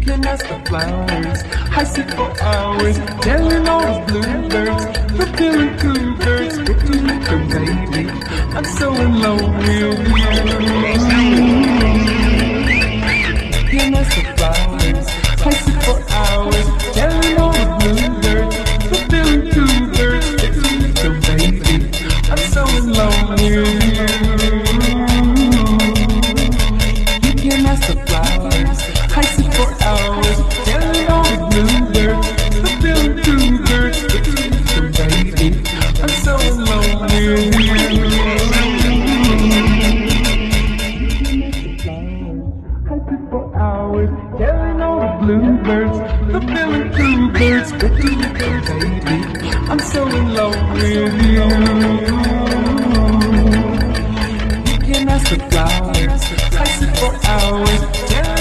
can ask the flowers. I sit for hours, telling all the bluebirds, the feeling cougars. What do you do, baby? I'm so in love with you. You can ask the flowers. I sit for hours, telling all the bluebirds, the feeling cougars. What do you do, baby? I'm so in love with you. You can ask the flowers. I sit for hours, telling all the bluebirds, the feeling cougars. What do you do, baby? I'm so in love with you. I sit for hours, telling all the bluebirds, the feeling cougars. What do you do, baby? I'm so in love with you. You can ask the flowers. I sit for hours, telling